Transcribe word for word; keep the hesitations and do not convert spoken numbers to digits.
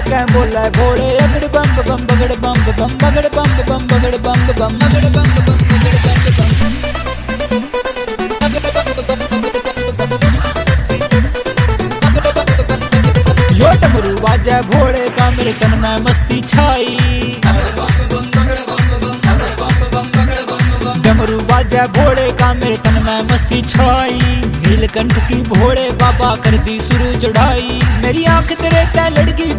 के बोला भोले अगड़ बम बम बगड़ बम बम बगड़ बम बम बगड़ बम बम बगड़ बम बम बगड़ बम बम। यो डमरू बाजा भोले का मेरे तन में मस्ती छाई, डमरू बाजा भोले का मेरे तन में मस्ती छाई। नीलकंठ की भोले बाबा कर दी शुरू चढ़ाई, मेरी आंख तेरे ते लड़की